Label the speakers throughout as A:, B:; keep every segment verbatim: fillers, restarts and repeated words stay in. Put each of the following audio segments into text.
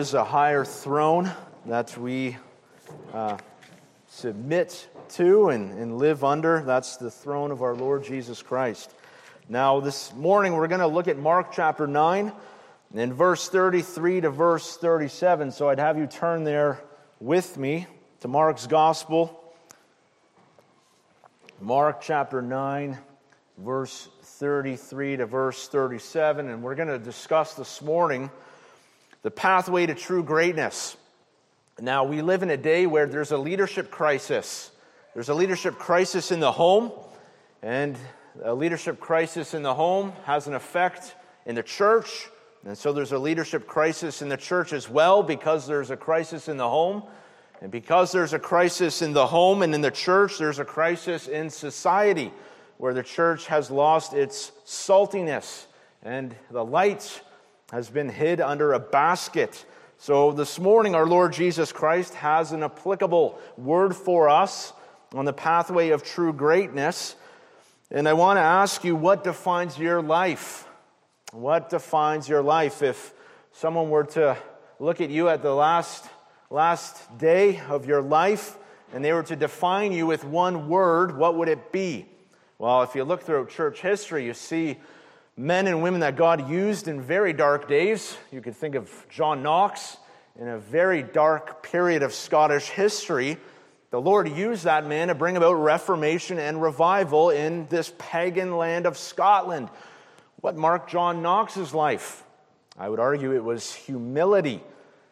A: There's a higher throne that we uh, submit to and, and live under. That's the throne of our Lord Jesus Christ. Now, this morning we're going to look at Mark chapter nine, in verse thirty-three to verse thirty-seven. So I'd have you turn there with me to Mark's Gospel. Mark chapter nine, verse thirty-three to verse thirty-seven. And we're going to discuss this morning the pathway to true greatness. Now, we live in a day where there's a leadership crisis. There's a leadership crisis in the home, and a leadership crisis in the home has an effect in the church. And so there's a leadership crisis in the church as well, because there's a crisis in the home. And because there's a crisis in the home and in the church, there's a crisis in society, where the church has lost its saltiness, and the light has been hid under a basket. So this morning, our Lord Jesus Christ has an applicable word for us on the pathway of true greatness. And I want to ask you, what defines your life? What defines your life? If someone were to look at you at the last, last day of your life, and they were to define you with one word, what would it be? Well, if you look through church history, you see men and women that God used in very dark days. You could think of John Knox in a very dark period of Scottish history. The Lord used that man to bring about reformation and revival in this pagan land of Scotland. What marked John Knox's life? I would argue it was humility.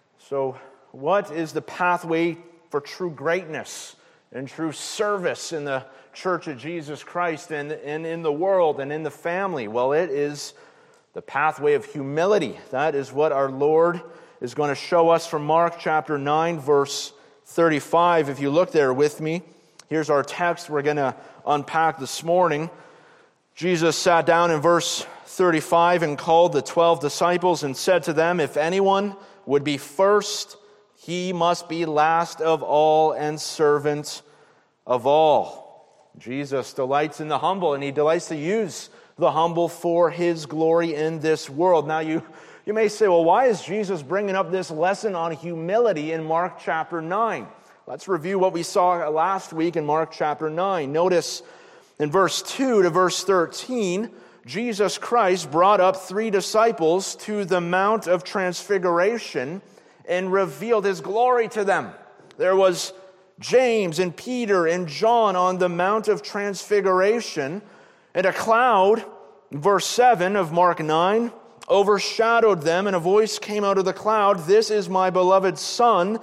A: So what is the pathway for true greatness and true service in the Church of Jesus Christ and, and in the world and in the family? Well, it is the pathway of humility. That is what our Lord is going to show us from Mark chapter nine, verse thirty-five. If you look there with me, here's our text we're going to unpack this morning. Jesus sat down in verse thirty-five and called the twelve disciples and said to them, "If anyone would be first, he must be last of all and servant of all." Jesus delights in the humble, and he delights to use the humble for his glory in this world. Now, you, you may say, well, why is Jesus bringing up this lesson on humility in Mark chapter nine? Let's review what we saw last week in Mark chapter nine. Notice in verse two to verse thirteen, Jesus Christ brought up three disciples to the Mount of Transfiguration and revealed his glory to them. There was James and Peter and John on the Mount of Transfiguration, and a cloud, verse seven of Mark nine, overshadowed them, and a voice came out of the cloud, "This is my beloved Son,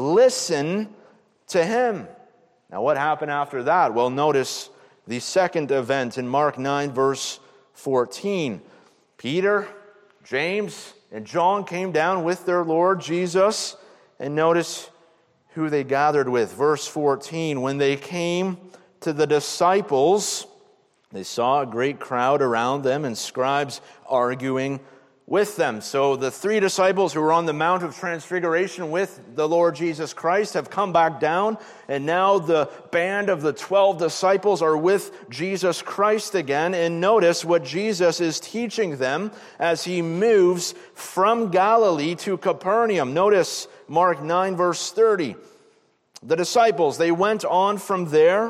A: listen to him." Now, what happened after that? Well, notice the second event in Mark nine, verse fourteen. Peter, James, and John came down with their Lord Jesus, and notice who they gathered with. Verse fourteen, when they came to the disciples, they saw a great crowd around them and scribes arguing with them. So the three disciples who were on the Mount of Transfiguration with the Lord Jesus Christ have come back down, and now the band of the twelve disciples are with Jesus Christ again. And notice what Jesus is teaching them as he moves from Galilee to Capernaum. Notice Mark nine, verse thirty. The disciples, they went on from there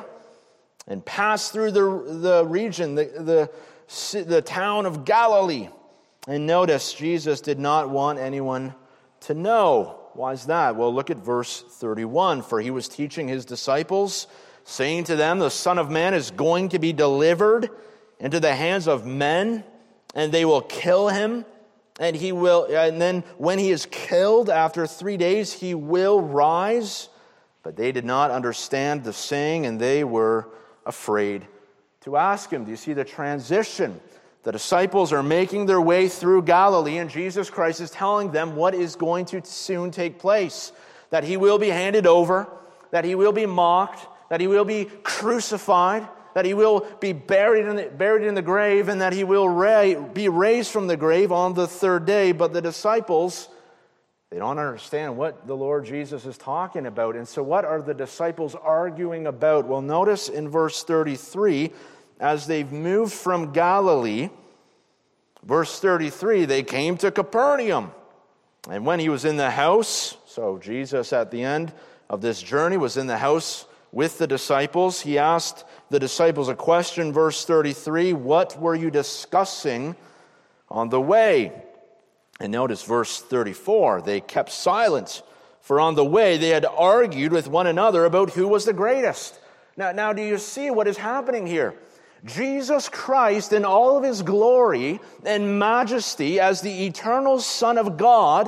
A: and passed through the, the region, the, the, the town of Galilee. And notice, Jesus did not want anyone to know. Why is that? Well, look at verse thirty-one. For he was teaching his disciples, saying to them, "The Son of Man is going to be delivered into the hands of men, and they will kill him. And he will, and then when he is killed, after three days, he will rise." But they did not understand the saying, and they were afraid to ask him. Do you see the transition? The disciples are making their way through Galilee, and Jesus Christ is telling them what is going to soon take place. That he will be handed over, that he will be mocked, that he will be crucified, that he will be buried in the, buried in the grave, and that he will ra- be raised from the grave on the third day. But the disciples, they don't understand what the Lord Jesus is talking about. And so what are the disciples arguing about? Well, notice in verse thirty-three, as they've moved from Galilee, verse thirty-three, they came to Capernaum. And when he was in the house, so Jesus at the end of this journey was in the house with the disciples, he asked the disciples a question, verse thirty-three, what were you discussing on the way? And notice verse thirty-four, they kept silent, for on the way they had argued with one another about who was the greatest. Now, now do you see what is happening here? Jesus Christ in all of his glory and majesty as the eternal Son of God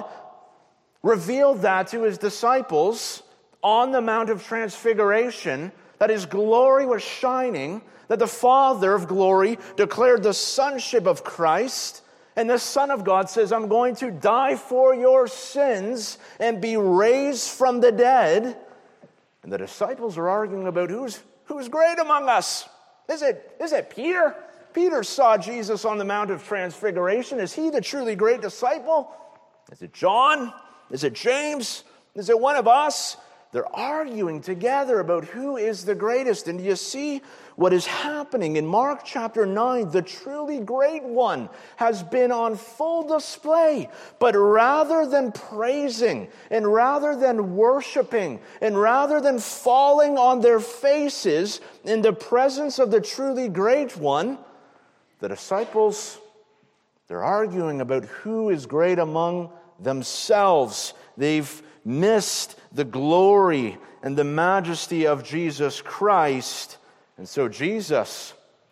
A: revealed that to his disciples on the Mount of Transfiguration, that his glory was shining, that the Father of glory declared the sonship of Christ, and the Son of God says, I'm going to die for your sins and be raised from the dead. And the disciples are arguing about who's, who's great among us. Is it, is it Peter? Peter saw Jesus on the Mount of Transfiguration. Is he the truly great disciple? Is it John? Is it James? Is it one of us? They're arguing together about who is the greatest. And you see what is happening in Mark chapter nine. The truly great one has been on full display. But rather than praising, and rather than worshiping, and rather than falling on their faces in the presence of the truly great one, the disciples, they're arguing about who is great among themselves. They've missed the glory and the majesty of Jesus Christ. And so Jesus,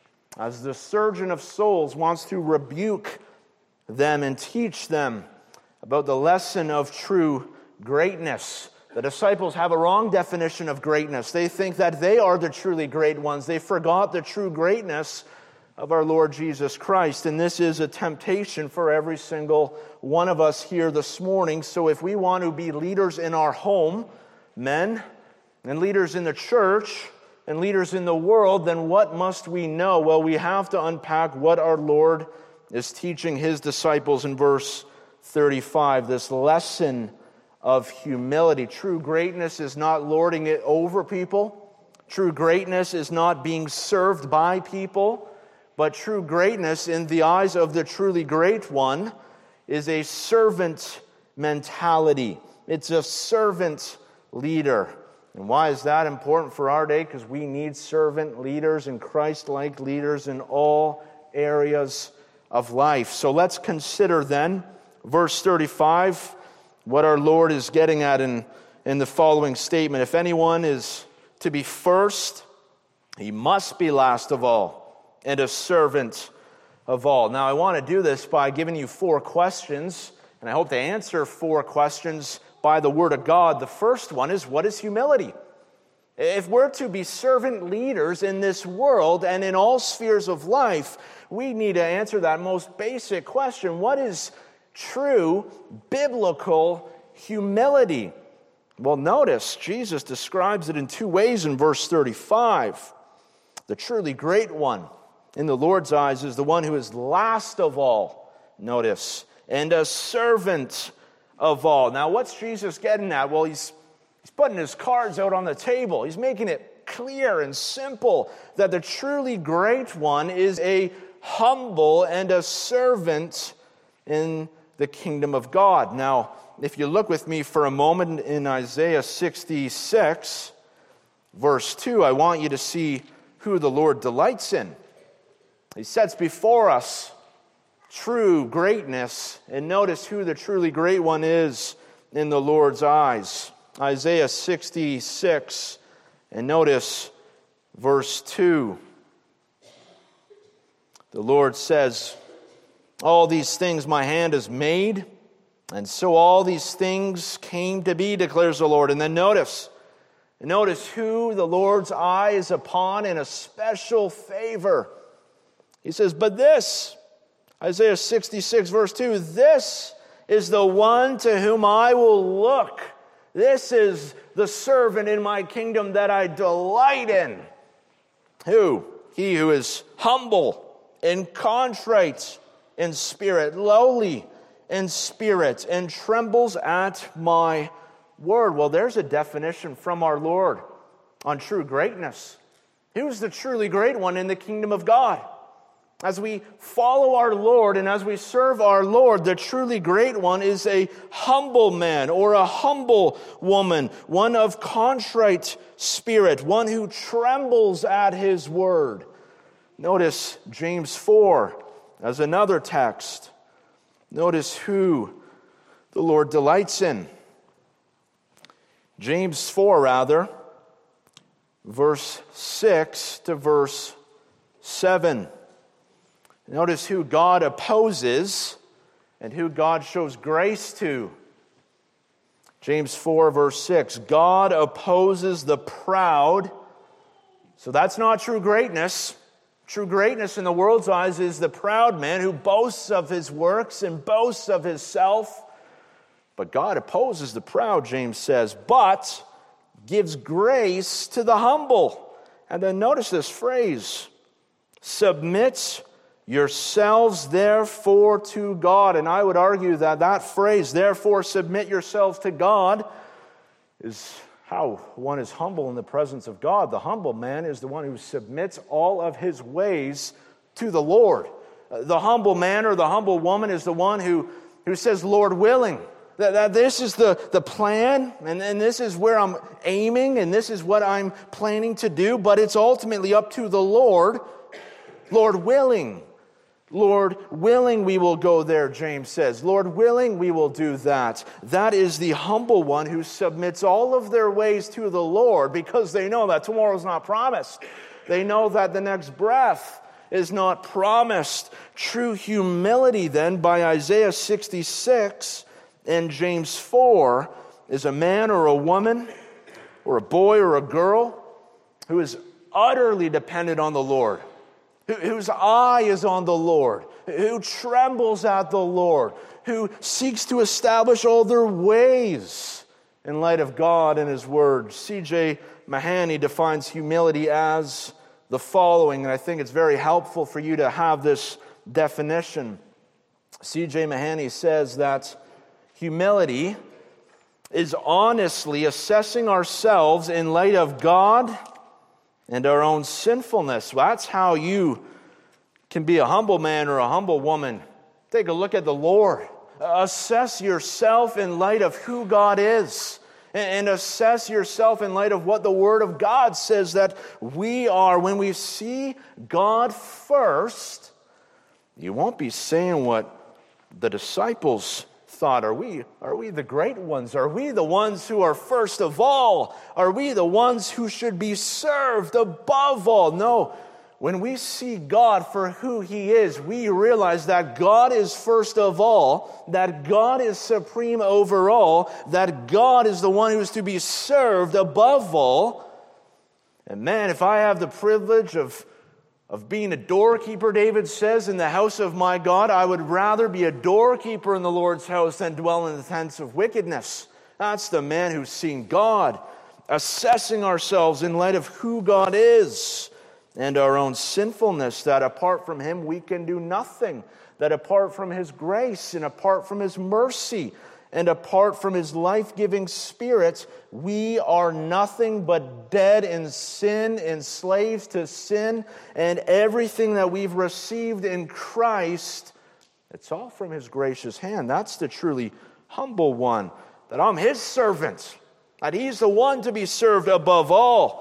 A: as the surgeon of souls, wants to rebuke them and teach them about the lesson of true greatness. The disciples have a wrong definition of greatness. They think that they are the truly great ones. They forgot the true greatness of our Lord Jesus Christ. And this is a temptation for every single one of us here this morning. So if we want to be leaders in our home, men, and leaders in the church, and leaders in the world, then what must we know? Well, we have to unpack what our Lord is teaching his disciples in verse thirty-five, this lesson of humility. True greatness is not lording it over people. True greatness is not being served by people. But true greatness in the eyes of the truly great one is a servant mentality. It's a servant leader. And why is that important for our day? Because we need servant leaders and Christ-like leaders in all areas of life. So let's consider then, verse thirty-five, what our Lord is getting at in, in the following statement. If anyone is to be first, he must be last of all, and a servant of all. Now, I want to do this by giving you four questions, and I hope to answer four questions by the Word of God. The first one is, what is humility? If we're to be servant leaders in this world and in all spheres of life, we need to answer that most basic question. What is true biblical humility? Well, notice Jesus describes it in two ways in verse thirty-five. The truly great one in the Lord's eyes is the one who is last of all, notice, and a servant of all. Now, what's Jesus getting at? Well, he's, he's putting his cards out on the table. He's making it clear and simple that the truly great one is a humble and a servant in the kingdom of God. Now, if you look with me for a moment in Isaiah sixty-six, verse two, I want you to see who the Lord delights in. He sets before us true greatness, and notice who the truly great one is in the Lord's eyes. Isaiah sixty-six, and notice verse two. The Lord says, all these things my hand has made, and so all these things came to be, declares the Lord. And then notice, notice who the Lord's eye is upon in a special favor. He says, but this, Isaiah sixty-six, verse two, this is the one to whom I will look. This is the servant in my kingdom that I delight in. Who? He who is humble and contrite in spirit, lowly in spirit, and trembles at my word. Well, there's a definition from our Lord on true greatness. Who's the truly great one in the kingdom of God? As we follow our Lord and as we serve our Lord, the truly great one is a humble man or a humble woman, one of contrite spirit, one who trembles at his word. Notice James four as another text. Notice who the Lord delights in. James four, rather, verse six to verse seven. Notice who God opposes and who God shows grace to. James four, verse six. God opposes the proud. So that's not true greatness. True greatness in the world's eyes is the proud man who boasts of his works and boasts of himself. But God opposes the proud, James says, but gives grace to the humble. And then notice this phrase, submit yourselves therefore to God. And I would argue that that phrase, therefore submit yourselves to God, is how one is humble in the presence of God. The humble man is the one who submits all of his ways to the Lord. The humble man or the humble woman is the one who, who says, Lord willing. That, that this is the, the plan, and, and this is where I'm aiming, and this is what I'm planning to do, but it's ultimately up to the Lord. Lord willing. Lord willing, we will go there, James says. Lord willing, we will do that. That is the humble one who submits all of their ways to the Lord because they know that tomorrow's not promised. They know that the next breath is not promised. True humility, then, by Isaiah sixty-six and James four, is a man or a woman or a boy or a girl who is utterly dependent on the Lord, whose eye is on the Lord, who trembles at the Lord, who seeks to establish all their ways in light of God and His Word. C J Mahoney defines humility as the following, and I think it's very helpful for you to have this definition. C J Mahoney says that humility is honestly assessing ourselves in light of God and our own sinfulness. Well, that's how you can be a humble man or a humble woman. Take a look at the Lord. Assess yourself in light of who God is. And assess yourself in light of what the Word of God says that we are. When we see God first, you won't be saying what the disciples thought. Are we, are we the great ones? Are we the ones who are first of all? Are we the ones who should be served above all? No. When we see God for who He is, we realize that God is first of all, that God is supreme over all, that God is the one who is to be served above all. And man, if I have the privilege of Of being a doorkeeper, David says, in the house of my God, I would rather be a doorkeeper in the Lord's house than dwell in the tents of wickedness. That's the man who's seen God, assessing ourselves in light of who God is and our own sinfulness, that apart from Him we can do nothing, that apart from His grace and apart from His mercy and apart from His life-giving Spirit, we are nothing but dead in sin, enslaved to sin, and everything that we've received in Christ, it's all from His gracious hand. That's the truly humble one, that I'm His servant, that He's the one to be served above all.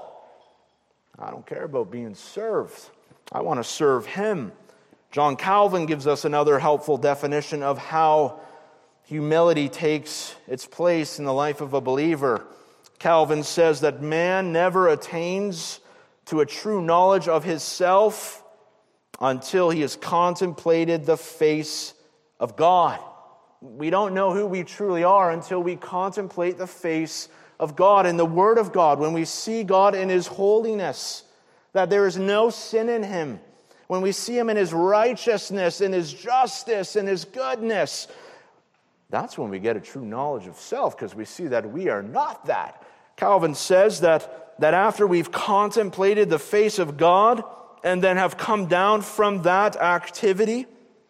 A: I don't care about being served. I want to serve Him. John Calvin gives us another helpful definition of how humility takes its place in the life of a believer. Calvin says that man never attains to a true knowledge of himself until he has contemplated the face of God. We don't know who we truly are until we contemplate the face of God and the Word of God. When we see God in His holiness, that there is no sin in Him. When we see Him in His righteousness, in His justice, in His goodness, that's when we get a true knowledge of self, because we see that we are not that. Calvin says that, that after we've contemplated the face of God and then have come down from that activity,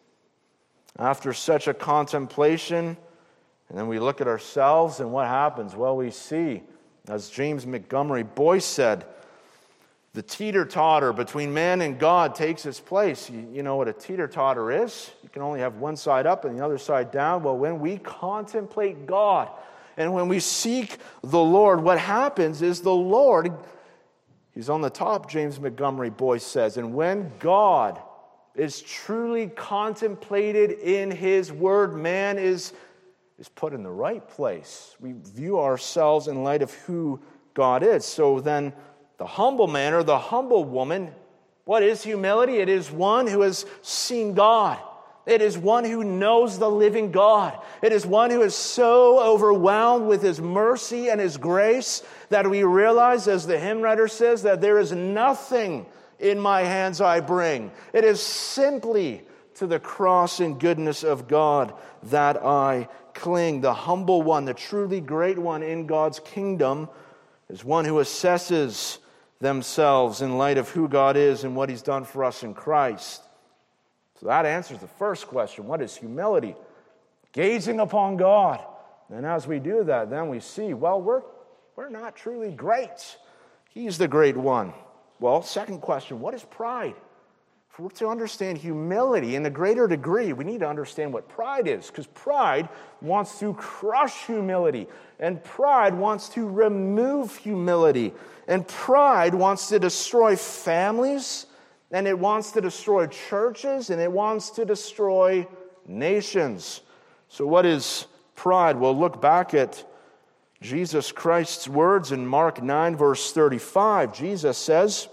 A: after such a contemplation, and then we look at ourselves, and what happens? Well, we see, as James Montgomery Boyce said, the teeter-totter between man and God takes its place. You, you know what a teeter-totter is? You can only have one side up and the other side down. Well, when we contemplate God and when we seek the Lord, what happens is the Lord, He's on the top, James Montgomery Boyce says. And when God is truly contemplated in His Word, man is, is put in the right place. We view ourselves in light of who God is. So then, the humble man or the humble woman, what is humility? It is one who has seen God. It is one who knows the living God. It is one who is so overwhelmed with His mercy and His grace that we realize, as the hymn writer says, that there is nothing in my hands I bring. It is simply to the cross and goodness of God that I cling. The humble one, the truly great one in God's kingdom, is one who assesses themselves in light of who God is and what He's done for us in Christ. So that answers the first question. What is humility? Gazing upon God. And as we do that, then we see, well, we're, we're not truly great. He's the great one. Well, second question, what is pride? If we're to understand humility in a greater degree, we need to understand what pride is, because pride wants to crush humility, and pride wants to remove humility, and pride wants to destroy families, and it wants to destroy churches, and it wants to destroy nations. So what is pride? Well, look back at Jesus Christ's words in Mark nine, verse thirty-five. Jesus says,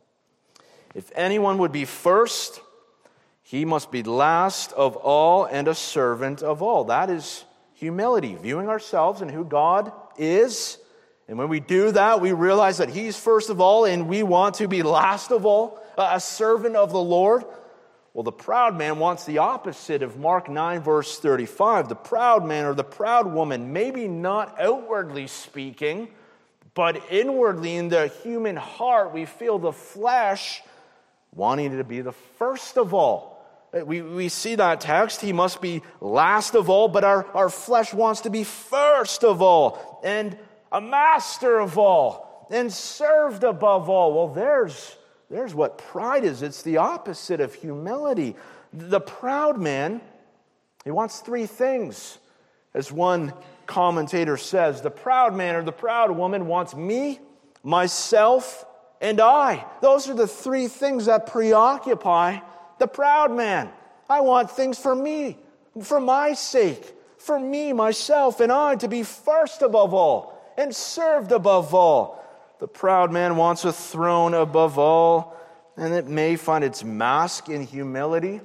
A: "If anyone would be first, he must be last of all and a servant of all." That is humility, viewing ourselves and who God is. And when we do that, we realize that He's first of all and we want to be last of all, a servant of the Lord. Well, the proud man wants the opposite of Mark nine, verse thirty-five. The proud man or the proud woman, maybe not outwardly speaking, but inwardly in the human heart, we feel the flesh wanting to be the first of all. We, we see that text, he must be last of all, but our, our flesh wants to be first of all, and a master of all, and served above all. Well, there's, there's what pride is. It's the opposite of humility. The proud man, he wants three things. As one commentator says, the proud man or the proud woman wants me, myself, and I. Those are the three things that preoccupy the proud man. I want things for me, for my sake, for me, myself, and I to be first above all and served above all. The proud man wants a throne above all, and it may find its mask in humility.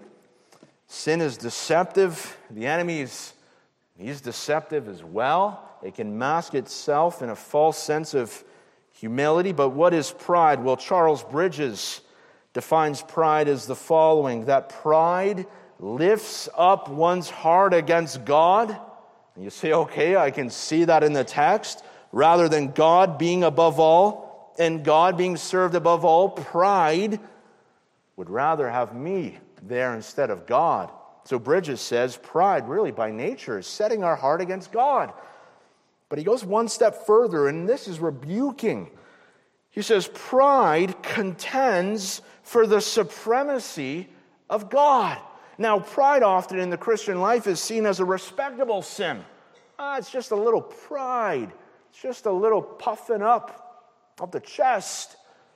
A: Sin is deceptive. The enemy is he's deceptive as well. It can mask itself in a false sense of humility. But what is pride? Well, Charles Bridges defines pride as the following: that pride lifts up one's heart against God. And you say, okay, I can see that in the text. Rather than God being above all and God being served above all, pride would rather have me there instead of God. So Bridges says pride really by nature is setting our heart against God. But he goes one step further, and this is rebuking. He says pride contends for the supremacy of God. Now, pride often in the Christian life is seen as a respectable sin. Ah, it's just a little pride. It's just a little puffing up of the chest.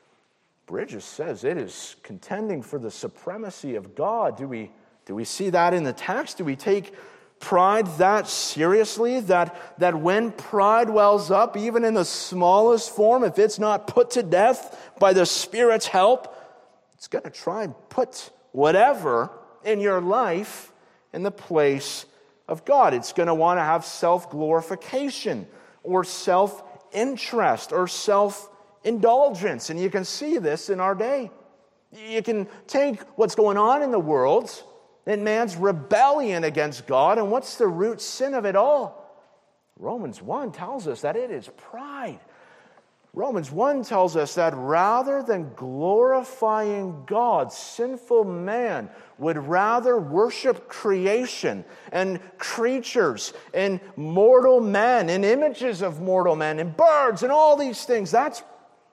A: Bridges says it is contending for the supremacy of God. Do we, do we see that in the text? Do we take pride that seriously? That, that when pride wells up, even in the smallest form, if it's not put to death by the Spirit's help, it's going to try and put whatever in your life in the place of God. It's going to want to have self-glorification or self-interest or self-indulgence. And you can see this in our day. You can take what's going on in the world and man's rebellion against God, and what's the root sin of it all? Romans one tells us that it is pride. Romans one tells us that rather than glorifying God, sinful man would rather worship creation and creatures and mortal men and images of mortal men and birds and all these things. That's,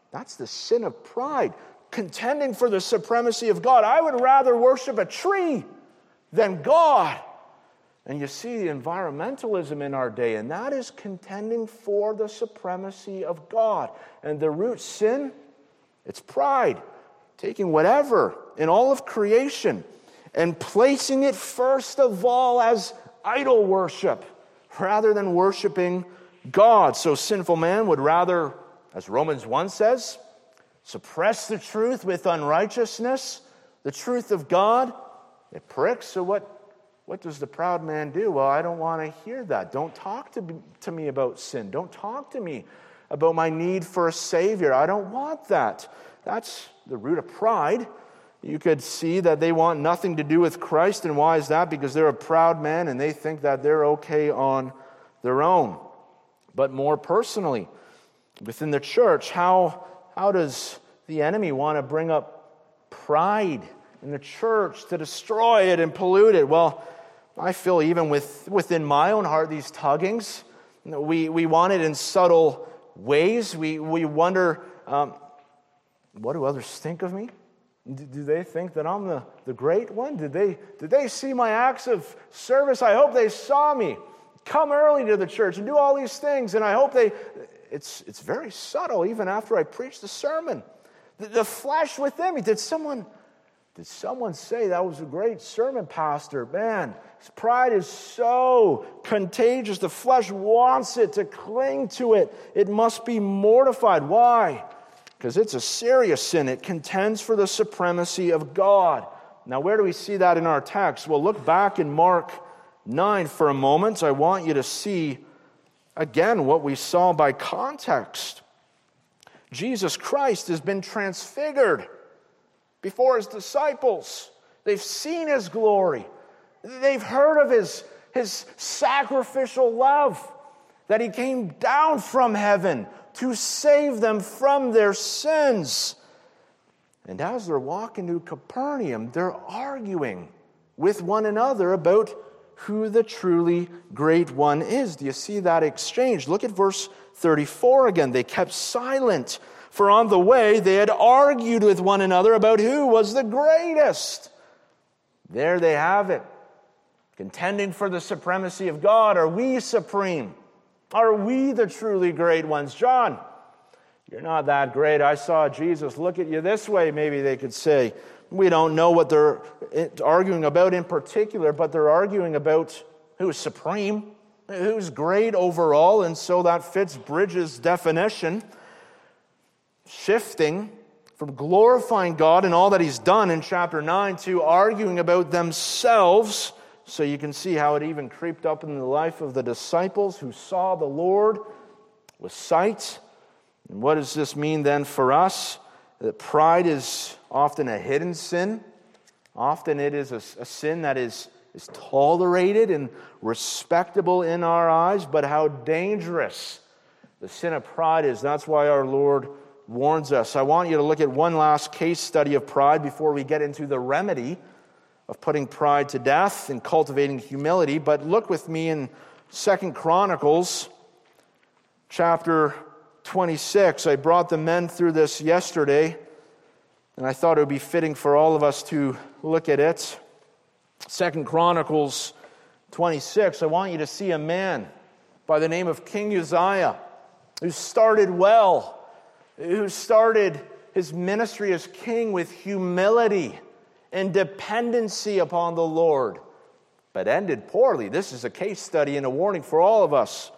A: That's the sin of pride, contending for the supremacy of God. I would rather worship a tree than God. And you see the environmentalism in our day, and that is contending for the supremacy of God. And the root sin, it's pride, taking whatever in all of creation and placing it first of all as idol worship rather than worshiping God. So sinful man would rather, as Romans one says, suppress the truth with unrighteousness, the truth of God. It pricks. So what, what does the proud man do? Well, I don't want to hear that. Don't talk to, to me about sin. Don't talk to me about my need for a Savior. I don't want that. That's the root of pride. You could see that they want nothing to do with Christ. And why is that? Because they're a proud man and they think that they're okay on their own. But more personally, within the church, how, how does the enemy want to bring up pride in the church to destroy it and pollute it? Well, I feel even with, within my own heart, these tuggings, we, we want it in subtle ways. We, we wonder, um, what do others think of me? Do, do they think that I'm the, the great one? Did they, did they see my acts of service? I hope they saw me come early to the church and do all these things. And I hope they... It's, it's very subtle, even after I preach the sermon. The, the flesh within me. Did someone... Did someone say that was a great sermon, Pastor? Man, his pride is so contagious. The flesh wants it to cling to it. It must be mortified. Why? Because it's a serious sin. It contends for the supremacy of God. Now, where do we see that in our text? Well, look back in Mark nine for a moment. I want you to see, again, what we saw by context. Jesus Christ has been transfigured before his disciples. They've seen his glory. They've heard of his, his sacrificial love, that he came down from heaven to save them from their sins. And as they're walking to Capernaum, they're arguing with one another about who the truly great one is. Do you see that exchange? Look at verse thirty-four again. They kept silent, for on the way they had argued with one another about who was the greatest. There they have it. Contending for the supremacy of God. Are we supreme? Are we the truly great ones? John, you're not that great. I saw Jesus look at you this way, maybe they could say. We don't know what they're arguing about in particular, but they're arguing about who's supreme, who's great overall, and so that fits Bridges' definition. Shifting from glorifying God and all that he's done in chapter nine to arguing about themselves. So you can see how it even creeped up in the life of the disciples who saw the Lord with sight. And what does this mean then for us? That pride is often a hidden sin. Often it is a, a sin that is, is tolerated and respectable in our eyes, but how dangerous the sin of pride is. That's why our Lord warns us. I want you to look at one last case study of pride before we get into the remedy of putting pride to death and cultivating humility. But look with me in Second Chronicles chapter twenty-six. I brought the men through this yesterday, and I thought it would be fitting for all of us to look at it. Second Chronicles twenty-six. I want you to see a man by the name of King Uzziah, who started well, who started his ministry as king with humility and dependency upon the Lord, but ended poorly. This is a case study and a warning for all of us.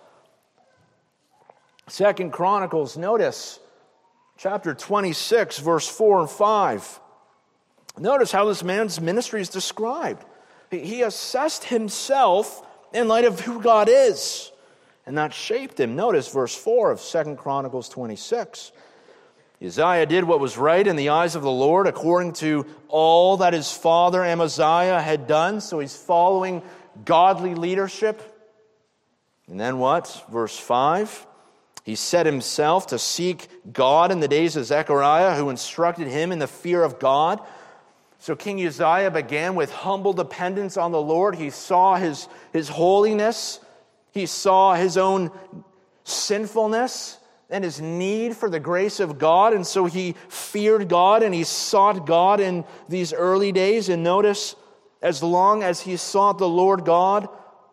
A: Second Chronicles, notice, chapter twenty-six, verse four and five. Notice how this man's ministry is described. He assessed himself in light of who God is, and that shaped him. Notice verse four of Second Chronicles twenty-six. Uzziah did what was right in the eyes of the Lord according to all that his father Amaziah had done. So he's following godly leadership. And then what? Verse five. He set himself to seek God in the days of Zechariah, who instructed him in the fear of God. So King Uzziah began with humble dependence on the Lord. He saw his, his holiness. He saw his own sinfulness, and his need for the grace of God, and so he feared God and he sought God in these early days. And notice, as long as he sought the Lord God,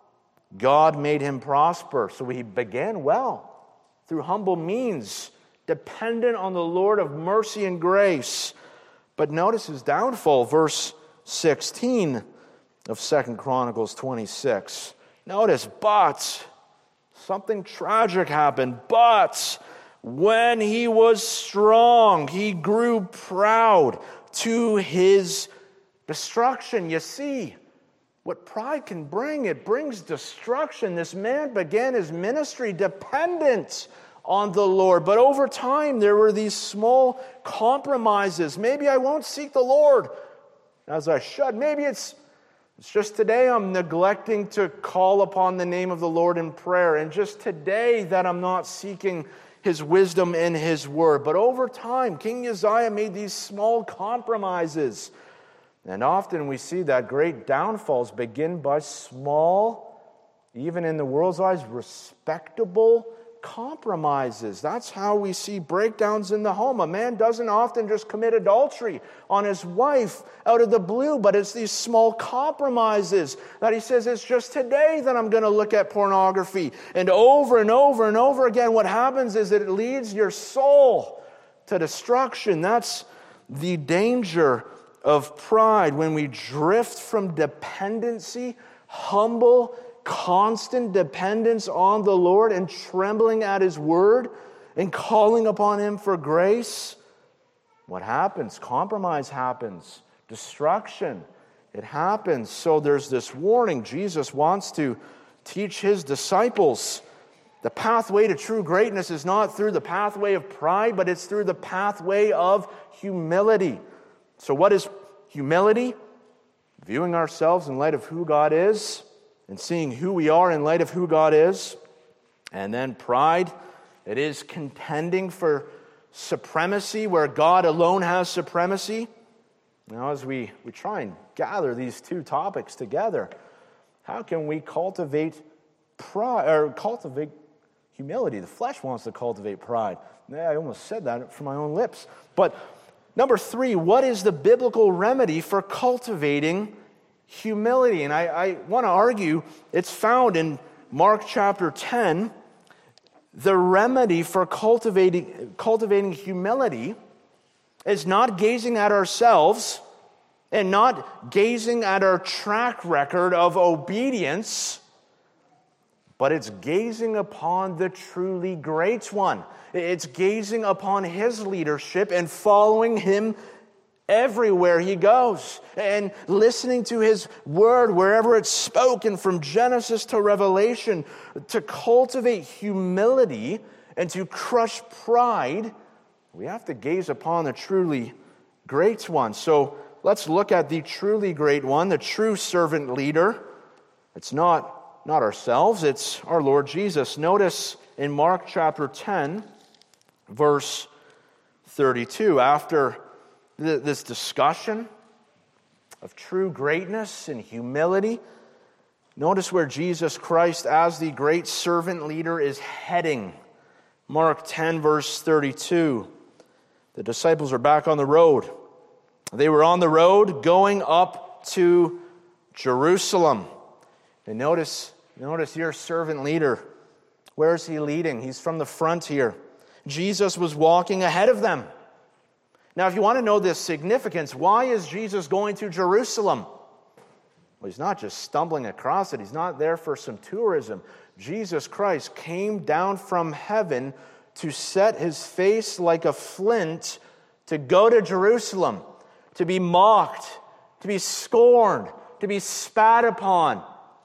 A: God made him prosper. So he began well, through humble means, dependent on the Lord of mercy and grace. But notice his downfall, verse sixteen of Second Chronicles twenty-six. Notice, but something tragic happened. But when he was strong, he grew proud to his destruction. You see, what pride can bring, it brings destruction. This man began his ministry dependent on the Lord. But over time, there were these small compromises. Maybe I won't seek the Lord as I should. Maybe it's, it's just today I'm neglecting to call upon the name of the Lord in prayer. And just today that I'm not seeking his wisdom in his word. But over time, King Uzziah made these small compromises. And often we see that great downfalls begin by small, even in the world's eyes, respectable compromises. That's how we see breakdowns in the home. A man doesn't often just commit adultery on his wife out of the blue, but it's these small compromises that he says, it's just today that I'm going to look at pornography. And over and over and over again, what happens is it leads your soul to destruction. That's the danger of pride, when we drift from dependency, humble, constant dependence on the Lord and trembling at his word and calling upon him for grace. What happens? Compromise happens. Destruction. It happens. So there's this warning. Jesus wants to teach his disciples the pathway to true greatness is not through the pathway of pride, but it's through the pathway of humility. So what is humility? Viewing ourselves in light of who God is and seeing who we are in light of who God is. And then pride, it is contending for supremacy where God alone has supremacy. Now, as we, we try and gather these two topics together, how can we cultivate pride or cultivate humility? The flesh wants to cultivate pride. Yeah, I almost said that from my own lips. But number three, what is the biblical remedy for cultivating humility? And I, I want to argue it's found in Mark chapter ten. The remedy for cultivating, cultivating humility is not gazing at ourselves and not gazing at our track record of obedience, but it's gazing upon the truly great one. It's gazing upon his leadership and following him everywhere he goes and listening to his word wherever it's spoken from Genesis to Revelation. To cultivate humility and to crush pride, we have to gaze upon the truly great one. So let's look at the truly great one, the true servant leader. It's not Not ourselves, it's our Lord Jesus. Notice in Mark chapter ten, verse thirty-two, after th- this discussion of true greatness and humility, notice where Jesus Christ, as the great servant leader, is heading. Mark ten, verse thirty-two. The disciples are back on the road. They were on the road going up to Jerusalem. And notice Notice your servant leader. Where is he leading? He's from the front here. Jesus was walking ahead of them. Now, if you want to know this significance, why is Jesus going to Jerusalem? Well, he's not just stumbling across it. He's not there for some tourism. Jesus Christ came down from heaven to set his face like a flint to go to Jerusalem, to be mocked, to be scorned, to be spat upon.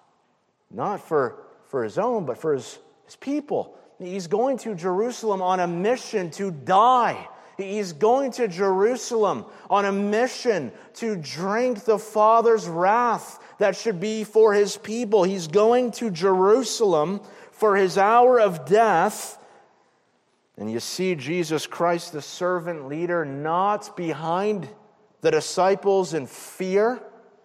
A: Not for, for his own, but for his, his people. He's going to Jerusalem on a mission to die. He's going to Jerusalem on a mission to drink the Father's wrath that should be for his people. He's going to Jerusalem for his hour of death. And you see Jesus Christ, the servant leader, not behind the disciples in fear.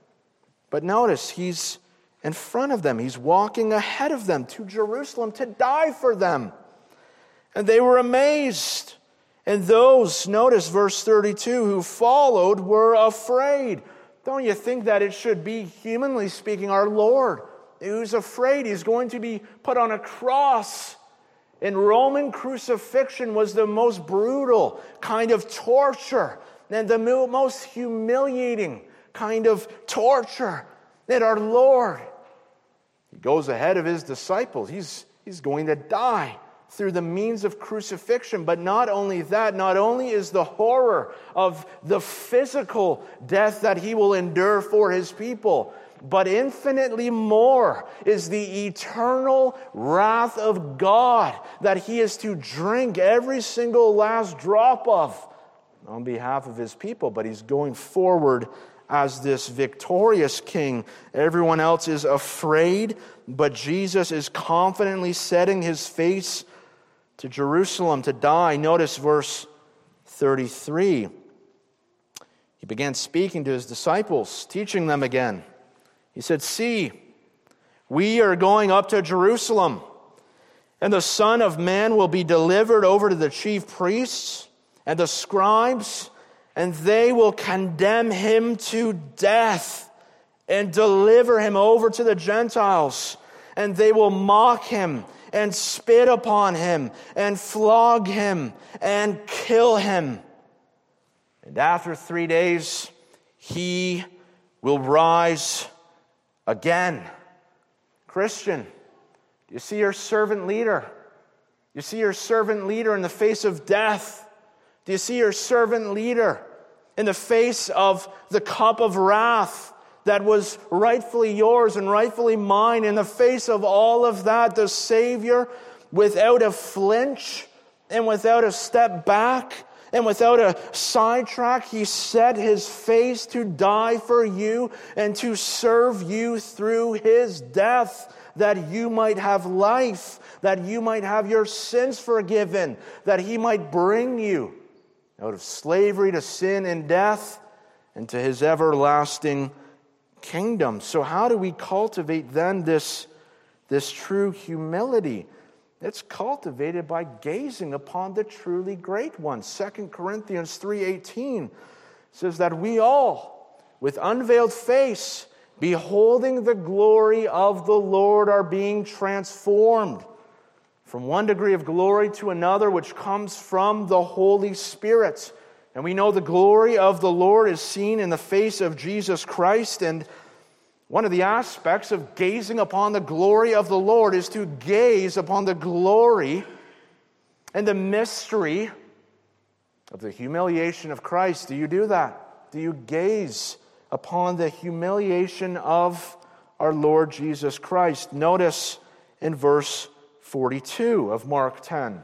A: But notice, he's in front of them. He's walking ahead of them to Jerusalem to die for them. And they were amazed. And those, notice verse thirty-two, who followed were afraid. Don't you think that it should be, humanly speaking, our Lord who's afraid? He's going to be put on a cross. And Roman crucifixion was the most brutal kind of torture and the most humiliating kind of torture that our Lord, He goes ahead of His disciples. He's, he's going to die through the means of crucifixion. But not only that, not only is the horror of the physical death that He will endure for His people, but infinitely more is the eternal wrath of God that He is to drink every single last drop of on behalf of His people. But He's going forward as this victorious King. Everyone else is afraid, but Jesus is confidently setting His face to Jerusalem to die. Notice verse thirty-three. He began speaking to His disciples, teaching them again. He said, "See, we are going up to Jerusalem, and the Son of Man will be delivered over to the chief priests and the scribes, and they will condemn Him to death and deliver Him over to the Gentiles. And they will mock Him and spit upon Him and flog Him and kill Him. And after three days, He will rise again." Christian, do you see your servant leader? You see your servant leader in the face of death? Do you see your servant leader in the face of the cup of wrath that was rightfully yours and rightfully mine? In the face of all of that, the Savior, without a flinch and without a step back and without a sidetrack, He set His face to die for you and to serve you through His death, that you might have life, that you might have your sins forgiven, that He might bring you out of slavery to sin and death and to His everlasting kingdom. So how do we cultivate then this, this true humility? It's cultivated by gazing upon the truly great one. Second Corinthians three eighteen says that we all, with unveiled face, beholding the glory of the Lord, are being transformed from one degree of glory to another, which comes from the Holy Spirit. And we know the glory of the Lord is seen in the face of Jesus Christ. And one of the aspects of gazing upon the glory of the Lord is to gaze upon the glory and the mystery of the humiliation of Christ. Do you do that? Do you gaze upon the humiliation of our Lord Jesus Christ? Notice in verse forty-two of Mark ten.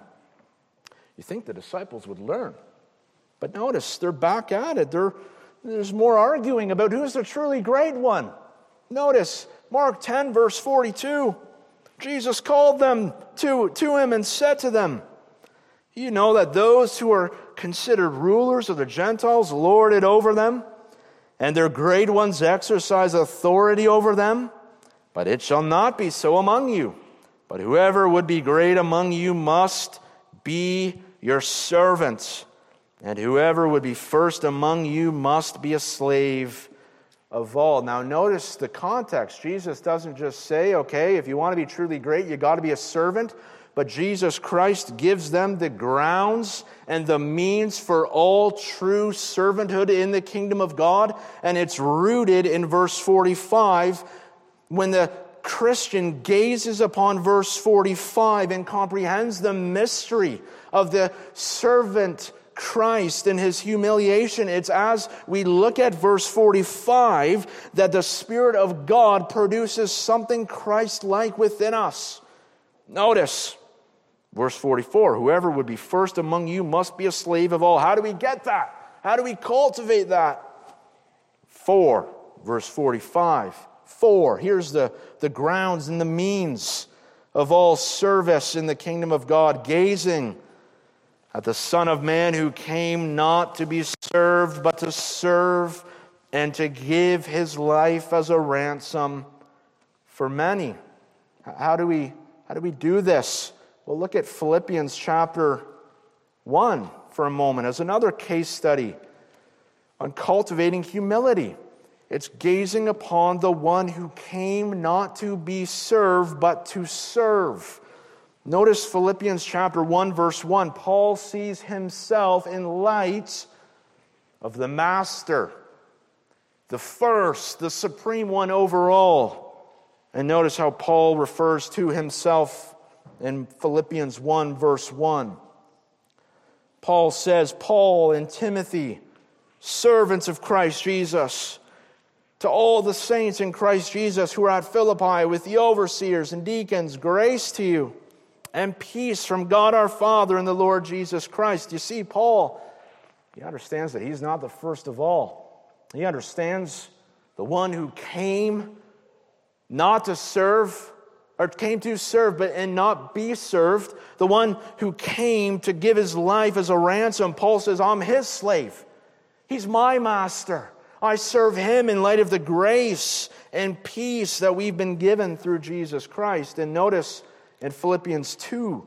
A: You think the disciples would learn. But notice, they're back at it. They're, there's more arguing about who's the truly great one. Notice, Mark ten, verse forty-two. Jesus called them to, to Him and said to them, "You know that those who are considered rulers of the Gentiles lord it over them, and their great ones exercise authority over them. But it shall not be so among you. But whoever would be great among you must be your servant. And whoever would be first among you must be a slave of all." Now notice the context. Jesus doesn't just say, okay, if you want to be truly great, you got to be a servant. But Jesus Christ gives them the grounds and the means for all true servanthood in the kingdom of God. And it's rooted in verse forty-five. When the Christian gazes upon verse forty-five and comprehends the mystery of the servant Christ and His humiliation, it's as we look at verse forty-five that the Spirit of God produces something Christ-like within us. Notice verse forty-four, "Whoever would be first among you must be a slave of all." How do we get that? How do we cultivate that? Four, verse forty-five. Four, here's the, the grounds and the means of all service in the kingdom of God. Gazing at the Son of Man, who came not to be served, but to serve and to give His life as a ransom for many. How do we, how do we do this? Well, look at Philippians chapter one for a moment as another case study on cultivating humility. It's gazing upon the one who came not to be served, but to serve. Notice Philippians chapter one, verse one. Paul sees himself in light of the Master, the first, the supreme one over all. And notice how Paul refers to himself in Philippians one, verse one. Paul says, Paul and Timothy, servants of Christ Jesus, to all the saints in Christ Jesus who are at Philippi with the overseers and deacons, grace to you and peace from God our Father and the Lord Jesus Christ. You see, Paul, he understands that he's not the first of all. He understands the one who came not to serve, or came to serve, but and not be served. The one who came to give his life as a ransom. Paul says, I'm his slave. He's my master. I serve him in light of the grace and peace that we've been given through Jesus Christ. And notice in Philippians two,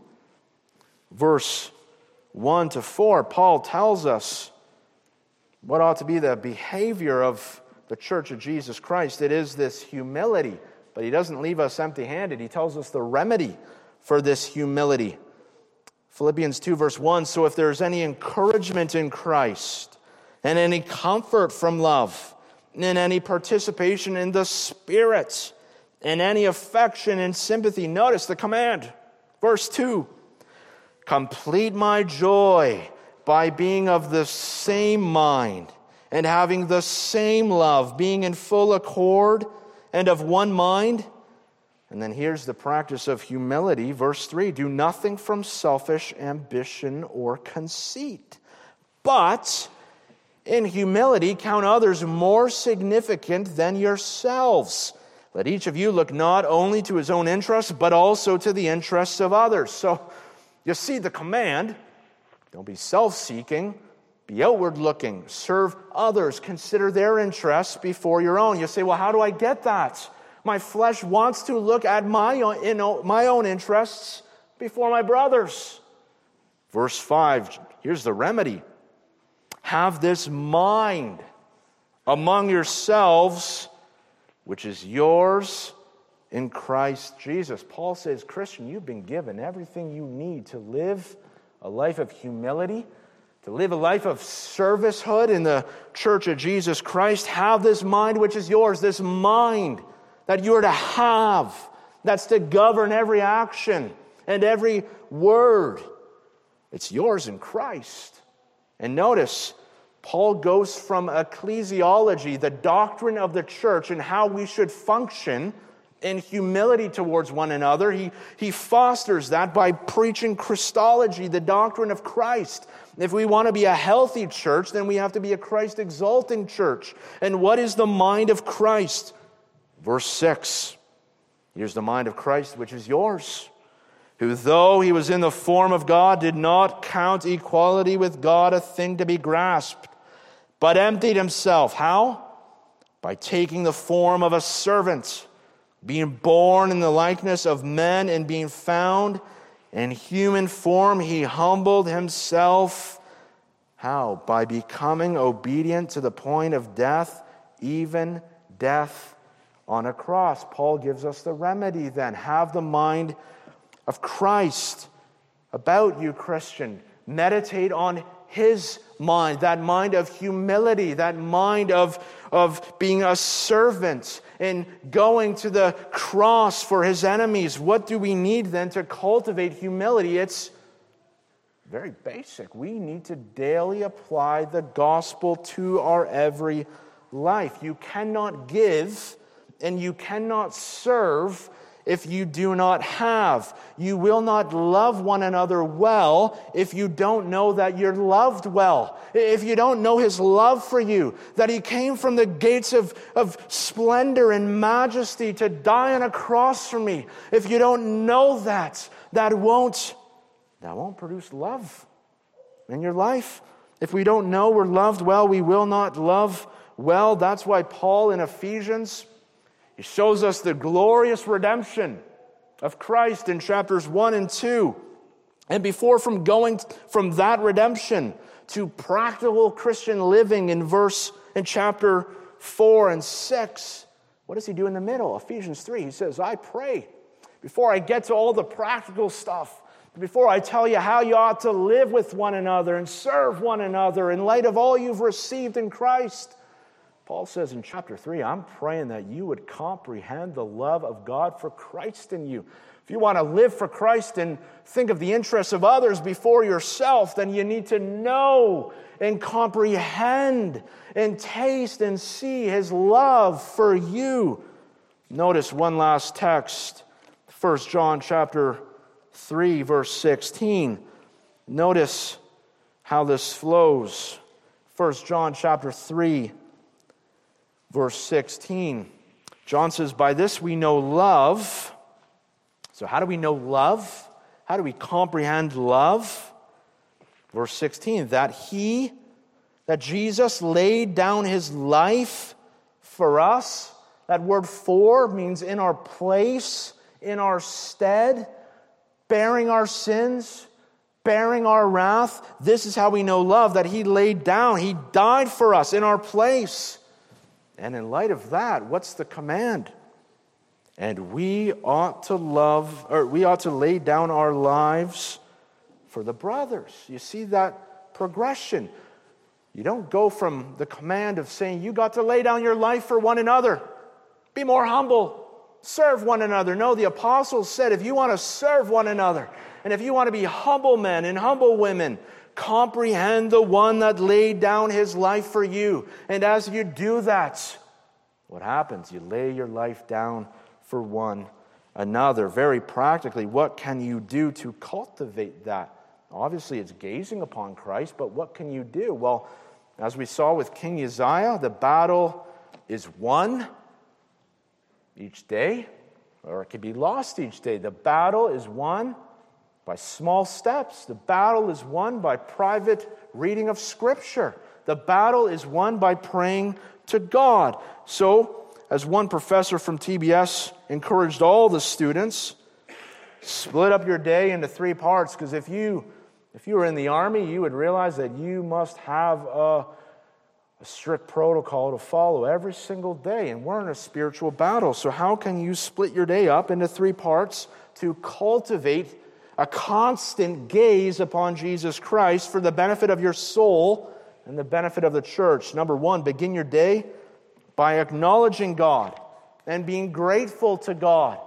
A: verse one to four, Paul tells us what ought to be the behavior of the church of Jesus Christ. It is this humility, but he doesn't leave us empty-handed. He tells us the remedy for this humility. Philippians two, verse one, so if there's any encouragement in Christ, and any comfort from love, and any participation in the Spirit, and any affection and sympathy. Notice the command. Verse two, complete my joy by being of the same mind, and having the same love, being in full accord, and of one mind. And then here's the practice of humility. Verse three, do nothing from selfish ambition or conceit, but in humility, count others more significant than yourselves. Let each of you look not only to his own interests, but also to the interests of others. So, you see the command. Don't be self-seeking. Be outward-looking. Serve others. Consider their interests before your own. You say, well, how do I get that? My flesh wants to look at my own, you know, my own interests before my brother's. Verse five, here's the remedy. Have this mind among yourselves, which is yours in Christ Jesus. Paul says, Christian, you've been given everything you need to live a life of humility, to live a life of servicehood in the church of Jesus Christ. Have this mind which is yours, this mind that you are to have, that's to govern every action and every word. It's yours in Christ. And notice, Paul goes from ecclesiology, the doctrine of the church, and how we should function in humility towards one another. He, he fosters that by preaching Christology, the doctrine of Christ. If we want to be a healthy church, then we have to be a Christ-exalting church. And what is the mind of Christ? Verse six, here's the mind of Christ, which is yours, who though he was in the form of God, did not count equality with God a thing to be grasped, but emptied himself. How? By taking the form of a servant, being born in the likeness of men, and being found in human form, he humbled himself. How? By becoming obedient to the point of death, even death on a cross. Paul gives us the remedy then. Have the mind of Christ about you, Christian. Meditate on his mind, that mind of humility, that mind of, of being a servant and going to the cross for his enemies. What do we need then to cultivate humility? It's very basic. We need to daily apply the gospel to our every life. You cannot give and you cannot serve if you do not have. You will not love one another well if you don't know that you're loved well. If you don't know his love for you, that he came from the gates of, of splendor and majesty to die on a cross for me. If you don't know that, that won't, that won't produce love in your life. If we don't know we're loved well, we will not love well. That's why Paul in Ephesians, he shows us the glorious redemption of Christ in chapters one and two. And before from going from that redemption to practical Christian living in verse in chapter four and six, what does he do in the middle? Ephesians three, he says, I pray, before I get to all the practical stuff, before I tell you how you ought to live with one another and serve one another in light of all you've received in Christ, Paul says in chapter three, I'm praying that you would comprehend the love of God for Christ in you. If you want to live for Christ and think of the interests of others before yourself, then you need to know and comprehend and taste and see his love for you. Notice one last text, First John chapter three, verse sixteen. Notice how this flows. First John chapter three, verse sixteen. John says, by this we know love. So how do we know love? How do we comprehend love? Verse sixteen, that he, that Jesus laid down his life for us. That word for means in our place, in our stead, bearing our sins, bearing our wrath. This is how we know love, that he laid down, he died for us in our place. And in light of that, what's the command? And we ought to love, or we ought to lay down our lives for the brothers. You see that progression. You don't go from the command of saying you got to lay down your life for one another. Be more humble. Serve one another. No, the apostles said if you want to serve one another, and if you want to be humble men and humble women, comprehend the one that laid down his life for you. And as you do that, what happens? You lay your life down for one another. Very practically, what can you do to cultivate that? Obviously, it's gazing upon Christ, but what can you do? Well, as we saw with King Uzziah, the battle is won each day, or it could be lost each day. The battle is won by small steps. The battle is won by private reading of Scripture. The battle is won by praying to God. So, as one professor from T B S encouraged all the students, split up your day into three parts, because if you if you were in the army, you would realize that you must have a, a strict protocol to follow every single day, and we're in a spiritual battle. So how can you split your day up into three parts to cultivate a constant gaze upon Jesus Christ for the benefit of your soul and the benefit of the church? Number one, begin your day by acknowledging God and being grateful to God.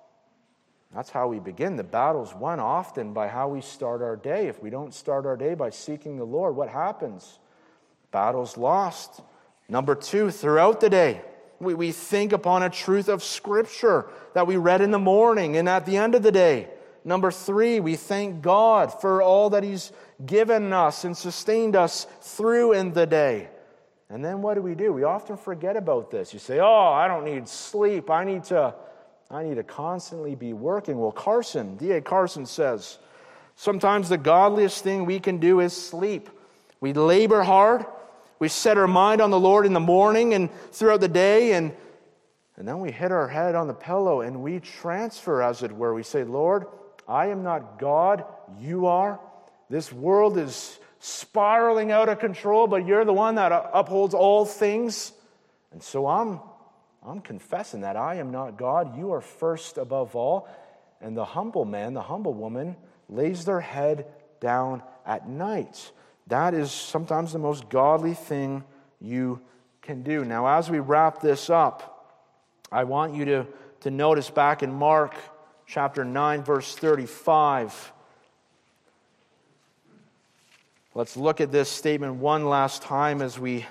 A: That's how we begin. The battle's won often by how we start our day. If we don't start our day by seeking the Lord, what happens? Battle's lost. Number two, throughout the day, we, we think upon a truth of Scripture that we read in the morning and at the end of the day. Number three, we thank God for all that he's given us and sustained us through in the day. And then what do we do? We often forget about this. You say, oh, I don't need sleep. I need to, I need to constantly be working. Well, Carson, D A Carson says, sometimes the godliest thing we can do is sleep. We labor hard. We set our mind on the Lord in the morning and throughout the day, and, and then we hit our head on the pillow and we transfer, as it were. We say, Lord, I am not God. You are. This world is spiraling out of control, but you're the one that upholds all things. And so I'm, I'm confessing that I am not God. You are first above all. And the humble man, the humble woman, lays their head down at night. That is sometimes the most godly thing you can do. Now, as we wrap this up, I want you to, to notice back in Mark chapter nine, verse thirty-five. Let's look at this statement one last time as we,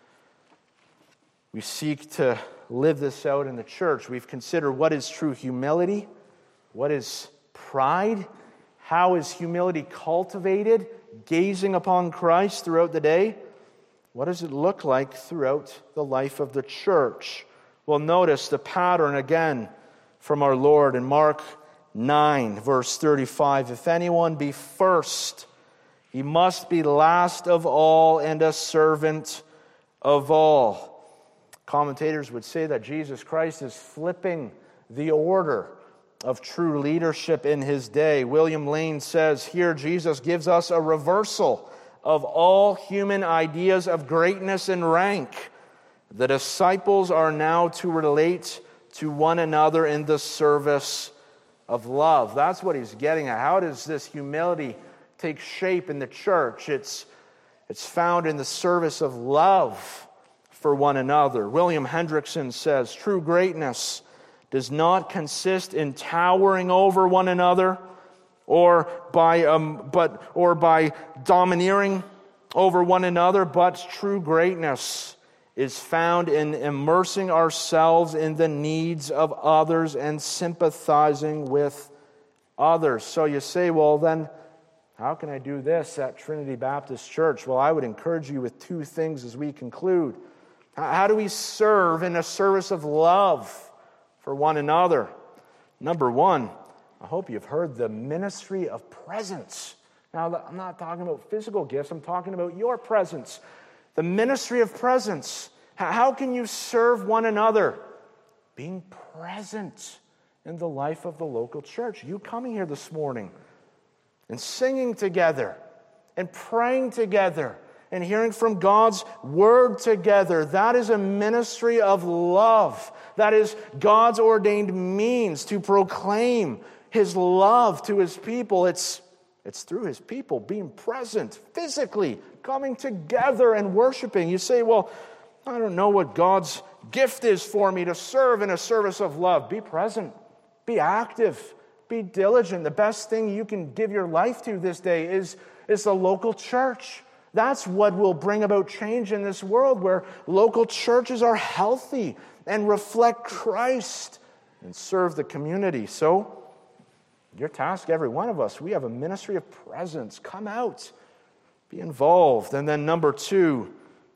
A: we seek to live this out in the church. We've considered what is true humility, what is pride, how is humility cultivated, gazing upon Christ throughout the day. What does it look like throughout the life of the church? Well, notice the pattern again from our Lord in Mark nine, verse thirty-five. If anyone be first, he must be last of all and a servant of all. Commentators would say that Jesus Christ is flipping the order of true leadership in his day. William Lane says here, Jesus gives us a reversal of all human ideas of greatness and rank. The disciples are now to relate to one another in the service of love. That's what he's getting at. How does this humility take shape in the church? It's, it's found in the service of love for one another. William Hendrickson says, true greatness does not consist in towering over one another or by um, but or by domineering over one another, but true greatness is found in immersing ourselves in the needs of others and sympathizing with others. So you say, well, then, how can I do this at Trinity Baptist Church? Well, I would encourage you with two things as we conclude. How do we serve in a service of love for one another? Number one, I hope you've heard the ministry of presence. Now, I'm not talking about physical gifts. I'm talking about your presence. The ministry of presence. How can you serve one another? Being present in the life of the local church. You coming here this morning and singing together and praying together and hearing from God's word together. That is a ministry of love. That is God's ordained means to proclaim his love to his people. It's, it's through his people being present, physically, coming together and worshiping. You say, well, I don't know what God's gift is for me to serve in a service of love. Be present. Be active. Be diligent. The best thing you can give your life to this day is, is the local church. That's what will bring about change in this world, where local churches are healthy and reflect Christ and serve the community. So, your task, every one of us, we have a ministry of presence. Come out. Be involved. And then number two,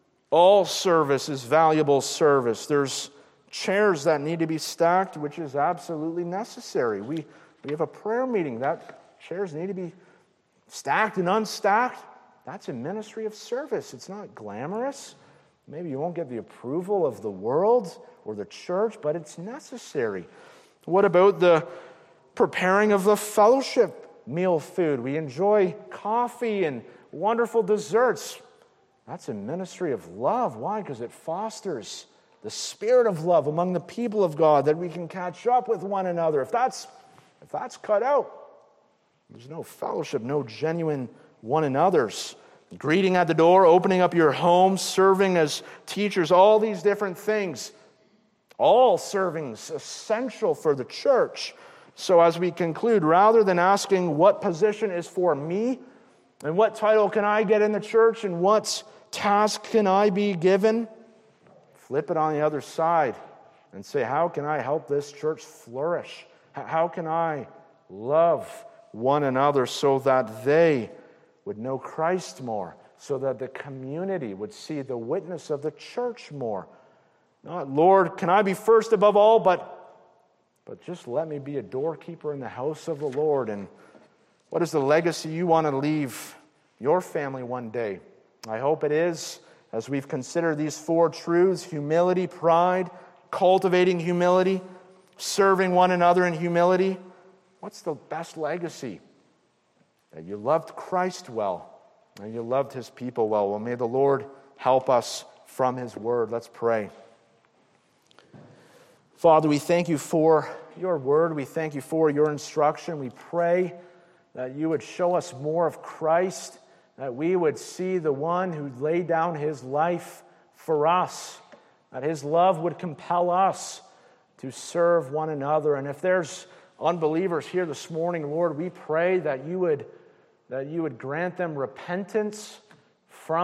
A: all service is valuable service. There's chairs that need to be stacked, which is absolutely necessary. We, we have a prayer meeting. That chairs need to be stacked and unstacked. That's a ministry of service. It's not glamorous. Maybe you won't get the approval of the world or the church, but it's necessary. What about the preparing of the fellowship meal food? We enjoy coffee and wonderful desserts. That's a ministry of love. Why? Because it fosters the spirit of love among the people of God, that we can catch up with one another. If that's, if that's cut out, there's no fellowship, no genuine one another's. Greeting at the door, opening up your home, serving as teachers, all these different things. All serving's essential for the church. So as we conclude, rather than asking what position is for me, and what title can I get in the church, and what task can I be given, flip it on the other side and say, how can I help this church flourish? How can I love one another so that they would know Christ more, so that the community would see the witness of the church more? Not, Lord, can I be first above all, but, but just let me be a doorkeeper in the house of the Lord. And what is the legacy you want to leave your family one day? I hope it is, as we've considered these four truths: humility, pride, cultivating humility, serving one another in humility. What's the best legacy? That you loved Christ well, and you loved his people well. Well, may the Lord help us from his word. Let's pray. Father, we thank you for your word. We thank you for your instruction. We pray that you would show us more of Christ, that we would see the one who laid down his life for us, that his love would compel us to serve one another. And if there's unbelievers here this morning, Lord, we pray that you would that you would grant them repentance,